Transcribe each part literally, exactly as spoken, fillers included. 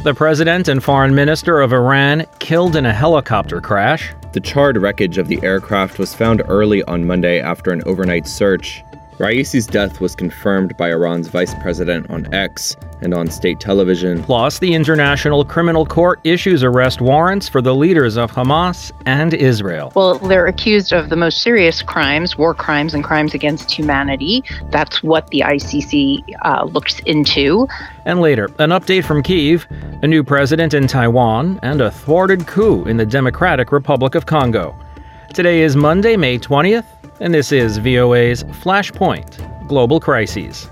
The president and foreign minister of Iran killed in a helicopter crash. The charred wreckage of the aircraft was found early on Monday after an overnight search. Raisi's death was confirmed by Iran's vice president on X and on state television. Plus, the International Criminal Court issues arrest warrants for the leaders of Hamas and Israel. Well, they're accused of the most serious crimes, war crimes and crimes against humanity. That's what the I C C uh, looks into. And later, an update from Kyiv, a new president in Taiwan, and a thwarted coup in the Democratic Republic of Congo. Today is Monday, May twentieth. And this is V O A's Flashpoint Global Crises.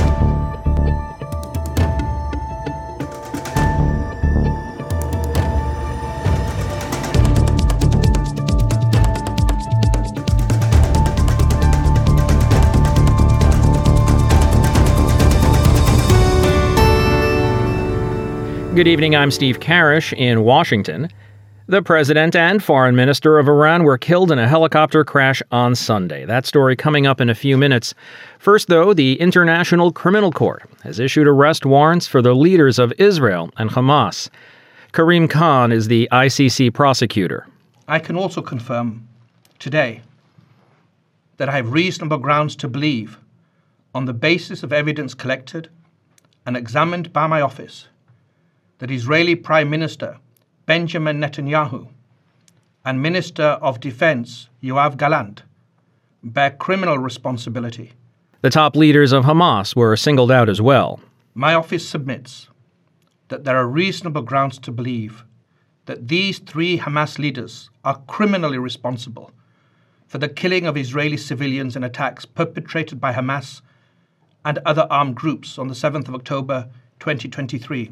Good evening, I'm Steve Karish in Washington. The president and foreign minister of Iran were killed in a helicopter crash on Sunday. That story coming up in a few minutes. First, though, the International Criminal Court has issued arrest warrants for the leaders of Israel and Hamas. Karim Khan is the I C C prosecutor. I can also confirm today that I have reasonable grounds to believe, on the basis of evidence collected and examined by my office, that Israeli Prime Minister Benjamin Netanyahu and Minister of Defense Yoav Gallant bear criminal responsibility. The top leaders of Hamas were singled out as well. My office submits that there are reasonable grounds to believe that these three Hamas leaders are criminally responsible for the killing of Israeli civilians in attacks perpetrated by Hamas and other armed groups on the seventh of October twenty twenty-three,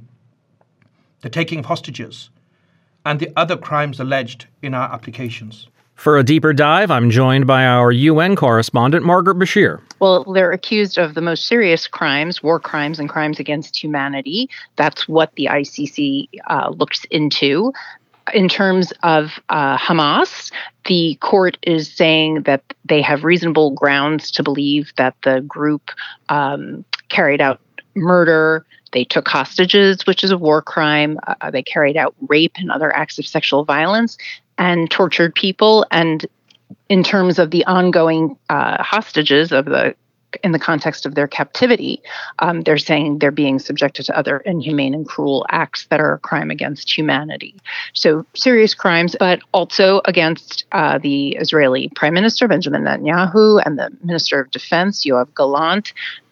the taking of hostages, and the other crimes alleged in our applications. For a deeper dive, I'm joined by our U N correspondent, Margaret Bashir. Well, they're accused of the most serious crimes, war crimes and crimes against humanity. That's what the I C C uh, looks into. In terms of uh, Hamas, the court is saying that they have reasonable grounds to believe that the group um, carried out murder. They took hostages, which is a war crime. Uh, they carried out rape and other acts of sexual violence and tortured people. And in terms of the ongoing uh, hostages of the in the context of their captivity, um, they're saying they're being subjected to other inhumane and cruel acts that are a crime against humanity. So serious crimes, but also against uh, the Israeli Prime Minister, Benjamin Netanyahu, and the Minister of Defense, Yoav Gallant.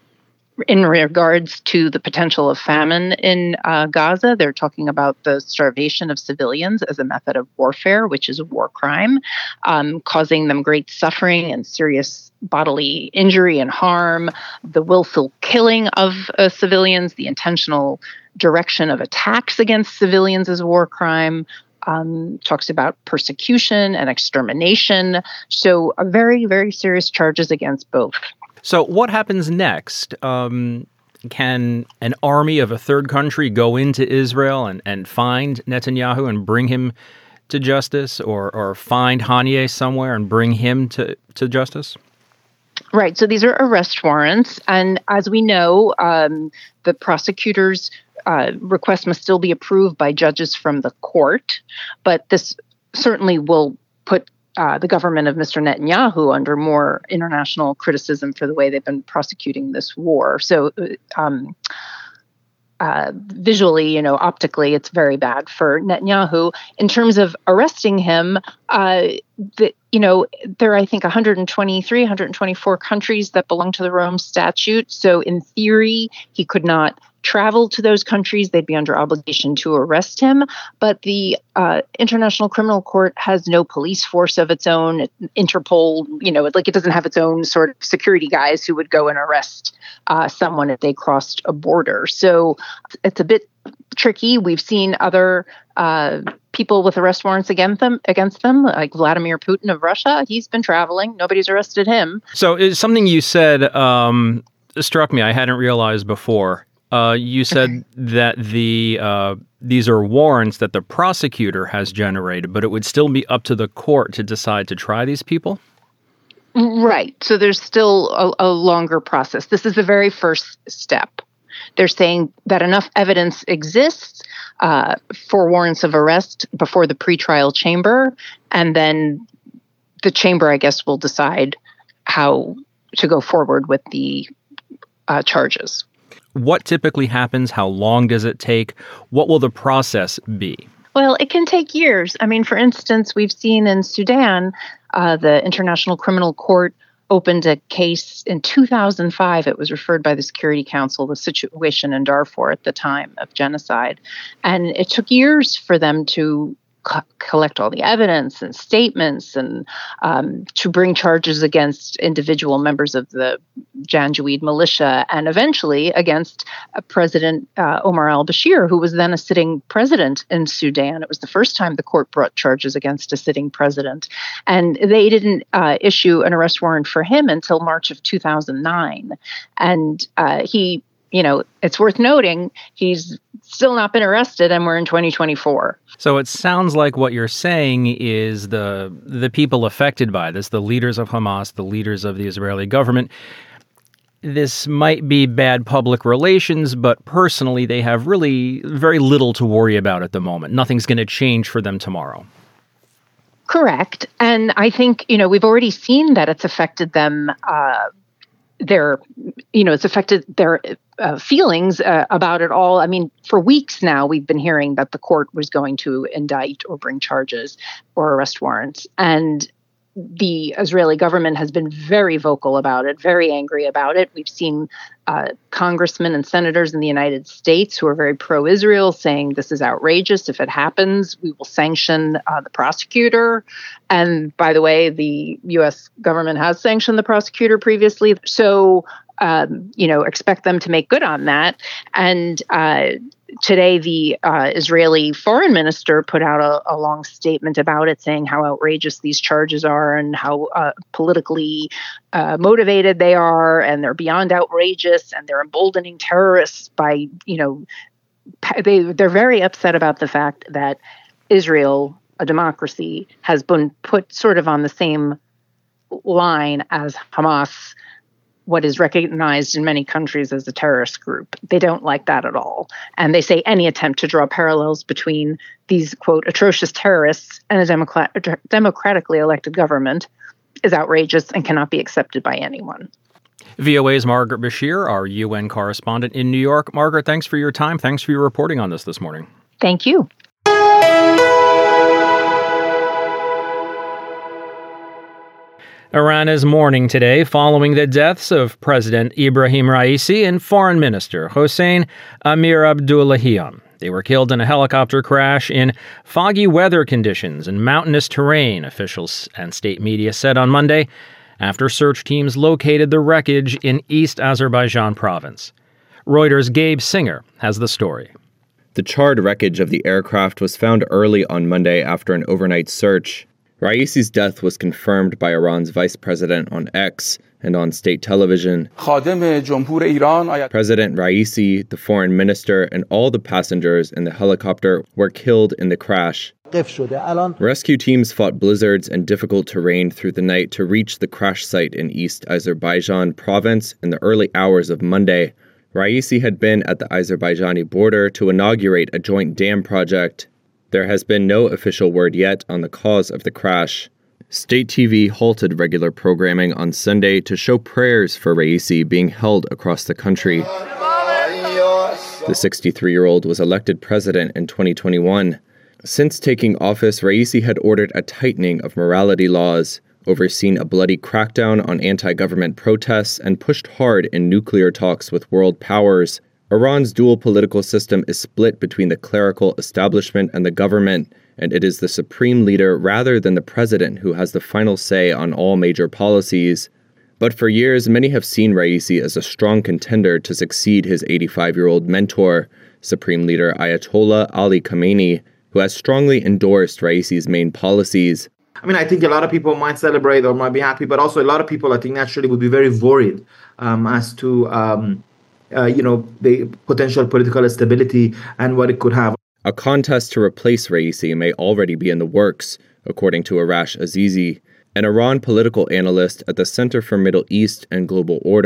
In regards to the potential of famine in uh, Gaza, they're talking about the starvation of civilians as a method of warfare, which is a war crime, um, causing them great suffering and serious bodily injury and harm, the willful killing of uh, civilians, the intentional direction of attacks against civilians as a war crime. Um, talks about persecution and extermination. So uh, very, very serious charges against both. So what happens next? Um, can an army of a third country go into Israel and, and find Netanyahu and bring him to justice, or, or find Haniyeh somewhere and bring him to, to justice? Right. So these are arrest warrants. And as we know, um, the prosecutor's uh, request must still be approved by judges from the court. But this certainly will put Uh, the government of Mister Netanyahu under more international criticism for the way they've been prosecuting this war. So um, uh, visually, you know, optically, it's very bad for Netanyahu. In terms of arresting him, uh, the, you know, there are, I think, one hundred twenty-three, one hundred twenty-four countries that belong to the Rome Statute. So in theory, he could not travel to those countries. They'd be under obligation to arrest him. But the uh, International Criminal Court has no police force of its own. Interpol, you know, like it doesn't have its own sort of security guys who would go and arrest uh, someone if they crossed a border. So it's a bit tricky. We've seen other uh, people with arrest warrants against them, against them, like Vladimir Putin of Russia. He's been traveling. Nobody's arrested him. So it's something you said um, struck me. I hadn't realized before. Uh, you said that the uh, these are warrants that the prosecutor has generated, but it would still be up to the court to decide to try these people? Right. So there's still a, a longer process. This is the very first step. They're saying that enough evidence exists uh, for warrants of arrest before the pretrial chamber, and then the chamber, I guess, will decide how to go forward with the uh, charges. What typically happens? How long does it take? What will the process be? Well, it can take years. I mean, for instance, we've seen in Sudan, uh, the International Criminal Court opened a case in two thousand five. It was referred by the Security Council, the situation in Darfur at the time of genocide. And it took years for them to co- collect all the evidence and statements and um, to bring charges against individual members of the Janjaweed militia and eventually against uh, President uh, Omar al-Bashir, who was then a sitting president in Sudan. It was the first time the court brought charges against a sitting president. And they didn't uh, issue an arrest warrant for him until March of two thousand nine. And uh, he, you know, it's worth noting, he's still not been arrested and we're in twenty twenty-four. So it sounds like what you're saying is the the people affected by this, the leaders of Hamas, the leaders of the Israeli government, this might be bad public relations, but personally they have really very little to worry about at the moment. Nothing's going to change for them tomorrow. Correct. And I think, you know, we've already seen that it's affected them, uh, their, you know, it's affected their uh, feelings uh, about it all. I mean, for weeks now, we've been hearing that the court was going to indict or bring charges or arrest warrants. And the Israeli government has been very vocal about it, very angry about it. We've seen uh, congressmen and senators in the United States who are very pro-Israel saying this is outrageous. If it happens, we will sanction uh, the prosecutor. And by the way, the U S government has sanctioned the prosecutor previously. So, um, you know, expect them to make good on that. And uh, today, the uh, Israeli foreign minister put out a, a long statement about it, saying how outrageous these charges are and how uh, politically uh, motivated they are, and they're beyond outrageous, and they're emboldening terrorists by, you know, they they're very upset about the fact that Israel, a democracy, has been put sort of on the same line as Hamas, what is recognized in many countries as a terrorist group. They don't like that at all. And they say any attempt to draw parallels between these, quote, atrocious terrorists and a democrat- democratically elected government is outrageous and cannot be accepted by anyone. V O A's Margaret Bashir, our U N correspondent in New York. Margaret, thanks for your time. Thanks for your reporting on this this morning. Thank you. Iran is mourning today following the deaths of President Ibrahim Raisi and Foreign Minister Hossein Amir-Abdollahian. They were killed in a helicopter crash in foggy weather conditions and mountainous terrain, officials and state media said on Monday, after search teams located the wreckage in East Azerbaijan province. Reuters' Gabe Singer has the story. The charred wreckage of the aircraft was found early on Monday after an overnight search. Raisi's death was confirmed by Iran's vice president on X and on state television. President Raisi, the foreign minister, and all the passengers in the helicopter were killed in the crash. Rescue teams fought blizzards and difficult terrain through the night to reach the crash site in East Azerbaijan province in the early hours of Monday. Raisi had been at the Azerbaijani border to inaugurate a joint dam project. There has been no official word yet on the cause of the crash. State T V halted regular programming on Sunday to show prayers for Raisi being held across the country. The sixty-three-year-old was elected president in twenty twenty-one. Since taking office, Raisi had ordered a tightening of morality laws, overseen a bloody crackdown on anti-government protests, and pushed hard in nuclear talks with world powers. Iran's dual political system is split between the clerical establishment and the government, and it is the supreme leader rather than the president who has the final say on all major policies. But for years, many have seen Raisi as a strong contender to succeed his eighty-five-year-old mentor, Supreme Leader Ayatollah Ali Khamenei, who has strongly endorsed Raisi's main policies. I mean, I think a lot of people might celebrate or might be happy, but also a lot of people, I think, naturally would be very worried um, as to... Um, Uh, you know, the potential political instability and what it could have. A contest to replace Raisi may already be in the works, according to Arash Azizi, an Iran political analyst at the Center for Middle East and Global Order.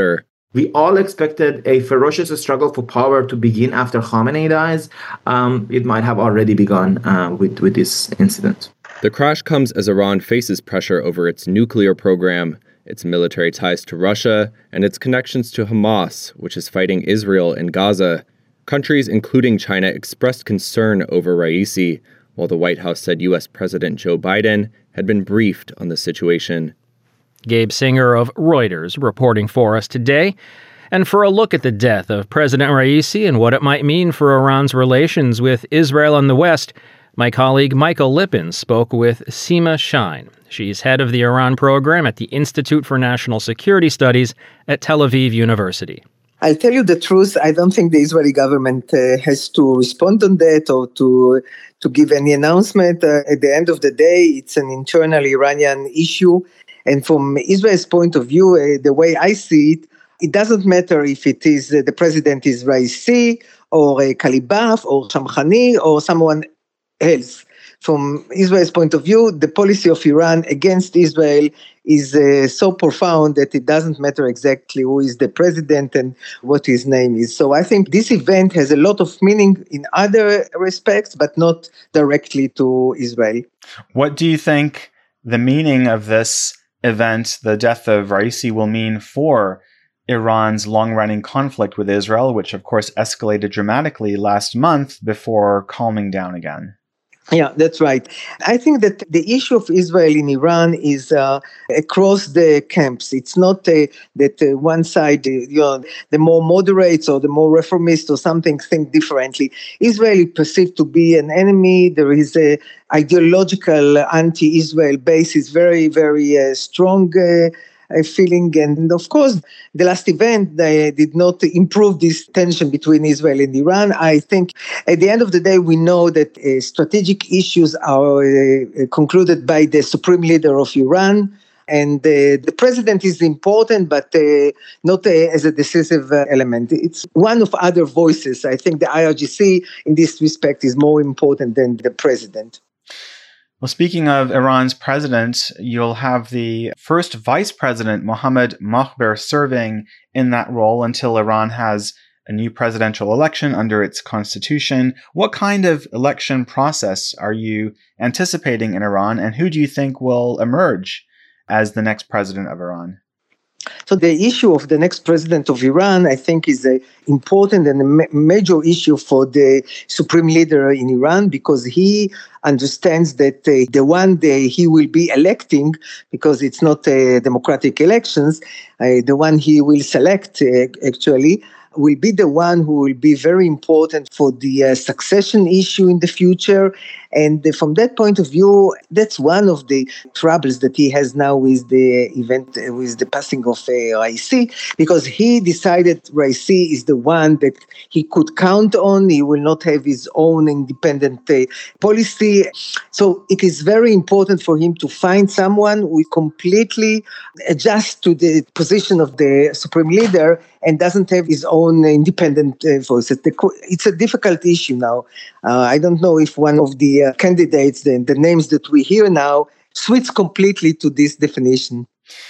We all expected a ferocious struggle for power to begin after Khamenei dies. Um, it might have already begun uh, with, with this incident. The crash comes as Iran faces pressure over its nuclear program, its military ties to Russia, and its connections to Hamas, which is fighting Israel in Gaza. Countries, including China, expressed concern over Raisi, while the White House said U S President Joe Biden had been briefed on the situation. Gabe Singer of Reuters reporting for us today. And for a look at the death of President Raisi and what it might mean for Iran's relations with Israel and the West, my colleague Michael Lippin spoke with Seema Shine. She's head of the Iran program at the Institute for National Security Studies at Tel Aviv University. I'll tell you the truth. I don't think the Israeli government uh, has to respond on that or to to give any announcement. Uh, at the end of the day, it's an internal Iranian issue. And from Israel's point of view, uh, the way I see it, it doesn't matter if it is uh, the president is Raisi or uh, Kalibaf or Shamkhani or someone else. From Israel's point of view, the policy of Iran against Israel is uh, so profound that it doesn't matter exactly who is the president and what his name is. So I think this event has a lot of meaning in other respects, but not directly to Israel. What do you think the meaning of this event, the death of Raisi, will mean for Iran's long-running conflict with Israel, which of course escalated dramatically last month before calming down again? Yeah, that's right. I think that the issue of Israel in Iran is uh, across the camps. It's not uh, that uh, one side, uh, you know, the more moderates or the more reformists or something think differently. Israel is perceived to be an enemy. There is a ideological anti-Israel base is very, very uh, strong uh, uh, feeling. And of course, the last event uh, did not improve this tension between Israel and Iran. I think at the end of the day, we know that uh, strategic issues are uh, concluded by the supreme leader of Iran. And uh, the president is important, but uh, not uh, as a decisive uh, element. It's one of other voices. I think the I R G C in this respect is more important than the president. Well, speaking of Iran's president, you'll have the first vice president, Mohammad Mokhber, serving in that role until Iran has a new presidential election under its constitution. What kind of election process are you anticipating in Iran, and who do you think will emerge as the next president of Iran? So the issue of the next president of Iran, I think, is an important and a ma- major issue for the supreme leader in Iran, because he understands that uh, the one day he will be electing, because it's not uh, democratic elections, uh, the one he will select uh, actually will be the one who will be very important for the uh, succession issue in the future. And uh, from that point of view, that's one of the troubles that he has now with the event, uh, with the passing of uh, Raisi, because he decided Raisi is the one that he could count on. He will not have his own independent uh, policy. So it is very important for him to find someone who completely adjusts to the position of the supreme leader and doesn't have his own independent uh, voice. It's a difficult issue now. Uh, I don't know if one of the uh, candidates, the, the names that we hear now, switch completely to this definition.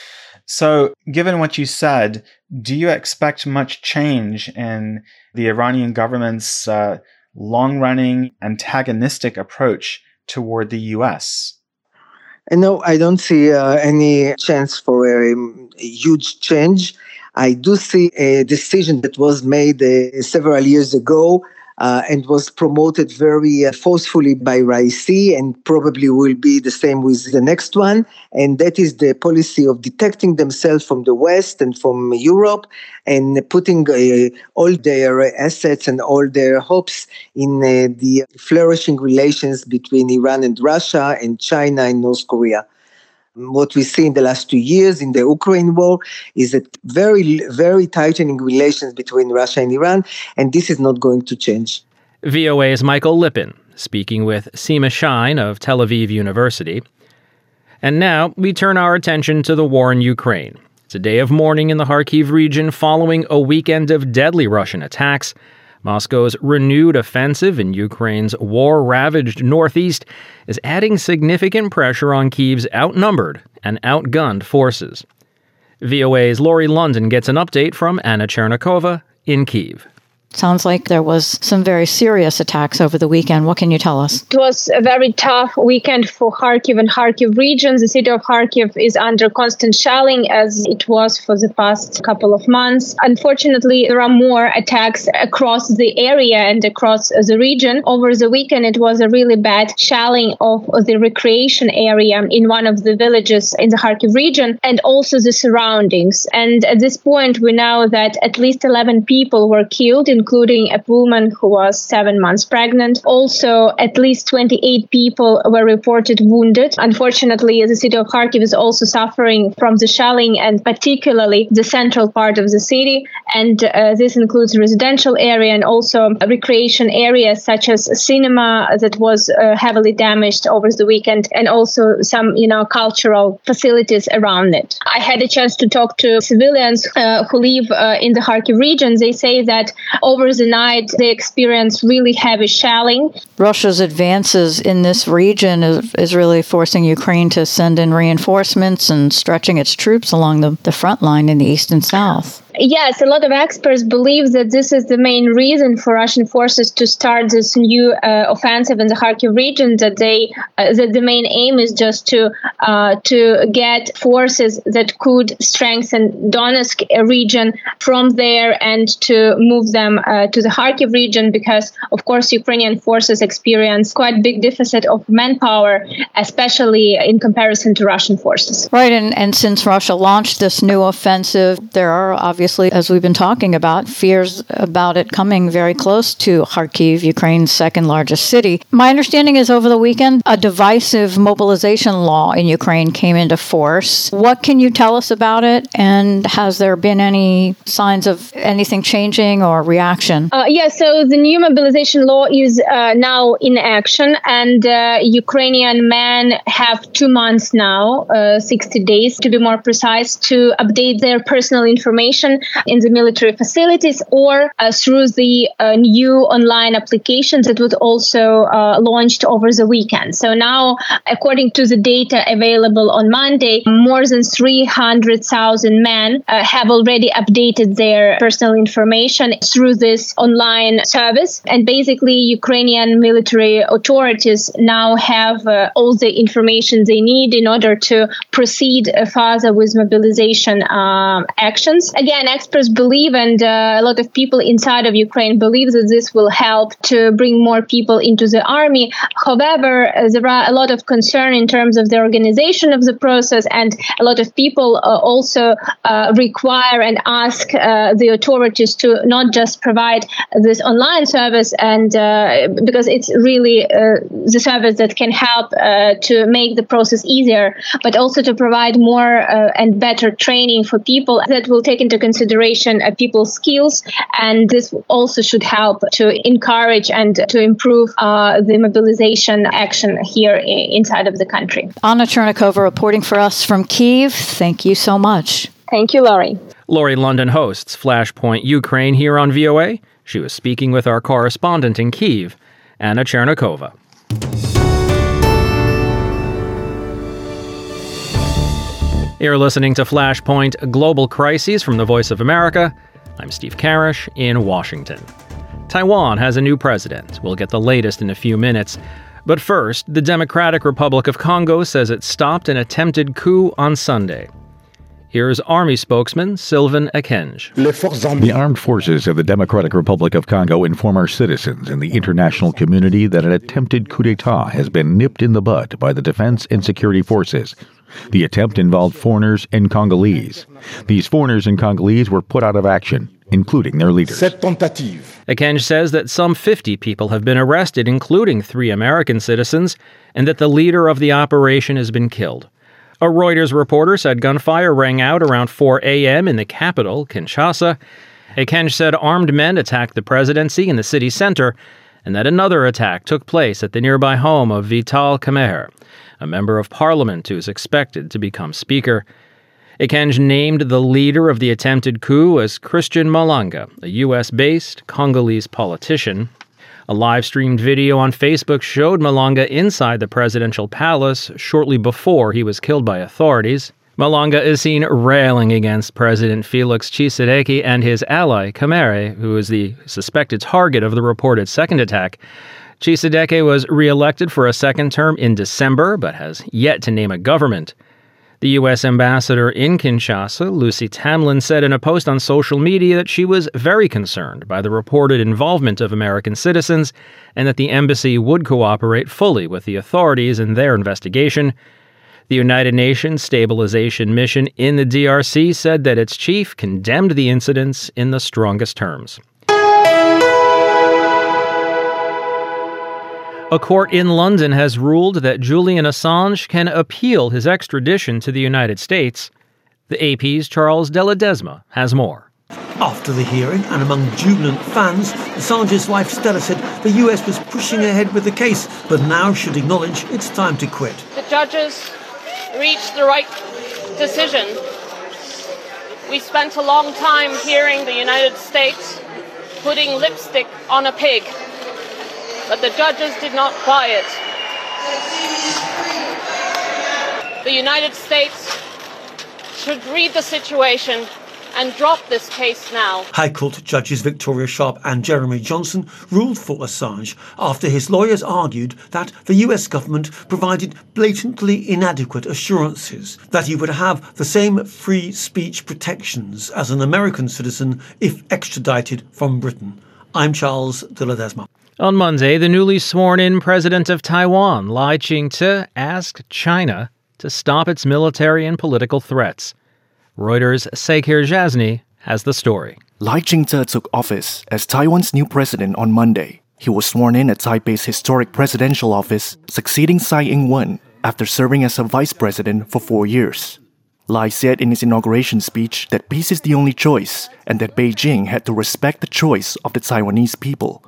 So, given what you said, do you expect much change in the Iranian government's uh, long-running antagonistic approach toward the U S? No, I don't see uh, any chance for a, a huge change. I do see a decision that was made uh, several years ago uh, and was promoted very uh, forcefully by Raisi, and probably will be the same with the next one. And that is the policy of detecting themselves from the West and from Europe and putting uh, all their assets and all their hopes in uh, the flourishing relations between Iran and Russia and China and North Korea. What we see in the last two years in the Ukraine war is a very, very tightening relations between Russia and Iran, and this is not going to change. V O A's Michael Lippin speaking with Seema Shine of Tel Aviv University. And now we turn our attention to the war in Ukraine. It's a day of mourning in the Kharkiv region following a weekend of deadly Russian attacks. Moscow's renewed offensive in Ukraine's war-ravaged northeast is adding significant pressure on Kyiv's outnumbered and outgunned forces. V O A's Lori London gets an update from Anna Chernikova in Kyiv. Sounds like there was some very serious attacks over the weekend. What can you tell us? It was a very tough weekend for Kharkiv and Kharkiv region. The city of Kharkiv is under constant shelling, as it was for the past couple of months. Unfortunately, there are more attacks across the area and across the region. Over the weekend, it was a really bad shelling of the recreation area in one of the villages in the Kharkiv region and also the surroundings. And at this point, we know that at least eleven people were killed, including a woman who was seven months pregnant. Also, at least twenty-eight people were reported wounded. Unfortunately, the city of Kharkiv is also suffering from the shelling, and particularly the central part of the city. And uh, this includes residential area and also recreation areas such as a cinema that was uh, heavily damaged over the weekend, and also some, you know, cultural facilities around it. I had a chance to talk to civilians uh, who live uh, in the Kharkiv region. They say that over the night, they experienced really heavy shelling. Russia's advances in this region is, is really forcing Ukraine to send in reinforcements and stretching its troops along the, the front line in the east and south. Yes, a lot of experts believe that this is the main reason for Russian forces to start this new uh, offensive in the Kharkiv region, that they uh, that the main aim is just to uh, to get forces that could strengthen Donetsk region from there and to move them uh, to the Kharkiv region, because, of course, Ukrainian forces experience quite big deficit of manpower, especially in comparison to Russian forces. Right, and, and since Russia launched this new offensive, there are obviously, as we've been talking about, fears about it coming very close to Kharkiv, Ukraine's second largest city. My understanding is over the weekend, a divisive mobilization law in Ukraine came into force. What can you tell us about it? And has there been any signs of anything changing or reaction? Uh, yeah, so the new mobilization law is uh, now in action, and uh, Ukrainian men have two months now, uh, sixty days to be more precise, to update their personal information in the military facilities or uh, through the uh, new online applications that was also uh, launched over the weekend. So now, according to the data available on Monday, more than three hundred thousand men uh, have already updated their personal information through this online service. And basically, Ukrainian military authorities now have uh, all the information they need in order to proceed uh, further with mobilization uh, actions. Again, experts believe, and uh, a lot of people inside of Ukraine believe, that this will help to bring more people into the army. However, uh, there are a lot of concern in terms of the organization of the process, and a lot of people uh, also uh, require and ask uh, the authorities to not just provide this online service, and uh, because it's really uh, the service that can help uh, to make the process easier, but also to provide more uh, and better training for people that will take into consideration uh, people's skills, and this also should help to encourage and to improve uh, the mobilization action here I- inside of the country. Anna Chernikova reporting for us from Kyiv. Thank you so much. Thank you, Laurie. Lori London hosts Flashpoint Ukraine here on V O A. She was speaking with our correspondent in Kyiv, Anna Chernikova. You're listening to Flashpoint Global Crises from the Voice of America. I'm Steve Karish in Washington. Taiwan has a new president. We'll get the latest in a few minutes. But first, the Democratic Republic of Congo says it stopped an attempted coup on Sunday. Here's Army spokesman Sylvain Ekenge. The armed forces of the Democratic Republic of Congo inform our citizens and the international community that an attempted coup d'etat has been nipped in the bud by the defense and security forces. The attempt involved foreigners and Congolese. These foreigners and Congolese were put out of action, including their leaders. Ekenge says that some fifty people have been arrested, including three American citizens, and that the leader of the operation has been killed. A Reuters reporter said gunfire rang out around four a.m. in the capital, Kinshasa. Ekenge said armed men attacked the presidency in the city center, and that another attack took place at the nearby home of Vital Kamerhe, a member of parliament who is expected to become speaker. Ekenge named the leader of the attempted coup as Christian Malanga, a U S-based Congolese politician. A live-streamed video on Facebook showed Malanga inside the presidential palace shortly before he was killed by authorities. Malonga is seen railing against President Felix Tshisekedi and his ally, Kamere, who is the suspected target of the reported second attack. Tshisekedi was re-elected for a second term in December, but has yet to name a government. The U S ambassador in Kinshasa, Lucy Tamlin, said in a post on social media that she was very concerned by the reported involvement of American citizens and that the embassy would cooperate fully with the authorities in their investigation. The United Nations Stabilization Mission in the D R C said that its chief condemned the incidents in the strongest terms. A court in London has ruled that Julian Assange can appeal his extradition to the United States. The A P's Charles de Ledesma has more. After the hearing, and among jubilant fans, Assange's wife Stella said the U S was pushing ahead with the case, but now should acknowledge it's time to quit. The judges reached the right decision. We spent a long time hearing the United States putting lipstick on a pig. But the judges did not quiet. The United States should read the situation and drop this case now. High Court judges Victoria Sharp and Jeremy Johnson ruled for Assange after his lawyers argued that the U S government provided blatantly inadequate assurances that he would have the same free speech protections as an American citizen if extradited from Britain. I'm Charles de Ledesma. On Monday, the newly sworn-in president of Taiwan, Lai Ching-te, asked China to stop its military and political threats. Reuters' Sekir Jasny has the story. Lai Ching-te took office as Taiwan's new president on Monday. He was sworn in at Taipei's historic presidential office, succeeding Tsai Ing-wen after serving as a vice president for four years. Lai said in his inauguration speech that peace is the only choice and that Beijing had to respect the choice of the Taiwanese people.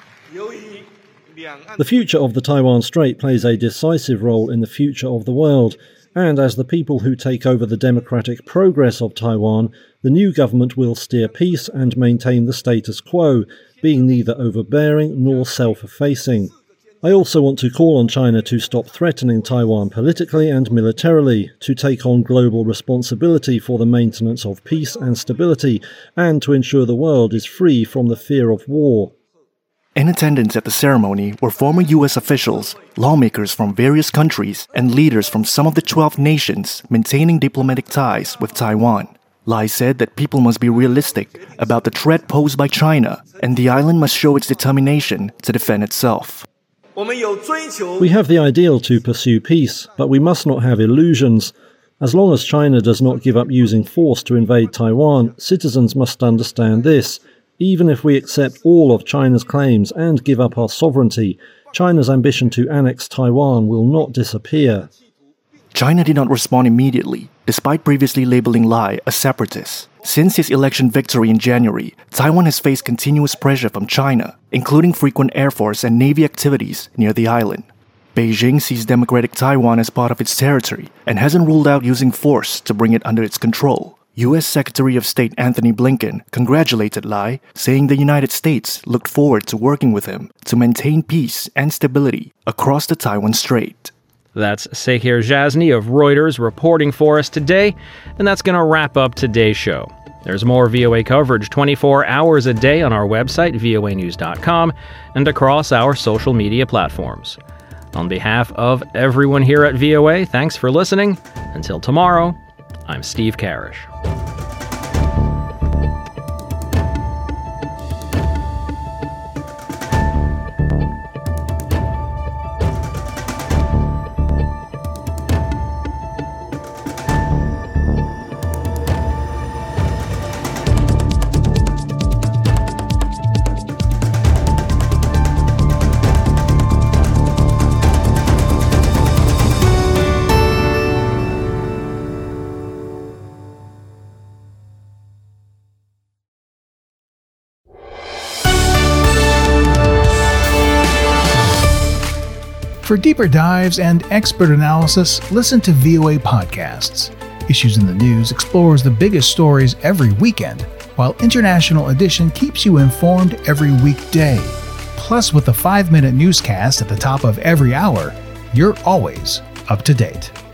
The future of the Taiwan Strait plays a decisive role in the future of the world, and as the people who take over the democratic progress of Taiwan, the new government will steer peace and maintain the status quo, being neither overbearing nor self-effacing. I also want to call on China to stop threatening Taiwan politically and militarily, to take on global responsibility for the maintenance of peace and stability, and to ensure the world is free from the fear of war. In attendance at the ceremony were former U S officials, lawmakers from various countries, and leaders from some of the twelve nations maintaining diplomatic ties with Taiwan. Lai said that people must be realistic about the threat posed by China, and the island must show its determination to defend itself. We have the ideal to pursue peace, but we must not have illusions. As long as China does not give up using force to invade Taiwan, citizens must understand this. Even if we accept all of China's claims and give up our sovereignty, China's ambition to annex Taiwan will not disappear. China did not respond immediately, despite previously labeling Lai a separatist. Since his election victory in January, Taiwan has faced continuous pressure from China, including frequent Air Force and Navy activities near the island. Beijing sees Democratic Taiwan as part of its territory and hasn't ruled out using force to bring it under its control. U S Secretary of State Anthony Blinken congratulated Lai, saying the United States looked forward to working with him to maintain peace and stability across the Taiwan Strait. That's Sekir Jasny of Reuters reporting for us today, and that's going to wrap up today's show. There's more V O A coverage twenty-four hours a day on our website, V O A news dot com, and across our social media platforms. On behalf of everyone here at V O A, thanks for listening. Until tomorrow, I'm Steve Karish. For deeper dives and expert analysis, listen to V O A Podcasts. Issues in the News explores the biggest stories every weekend, while International Edition keeps you informed every weekday. Plus, with a five-minute newscast at the top of every hour, you're always up to date.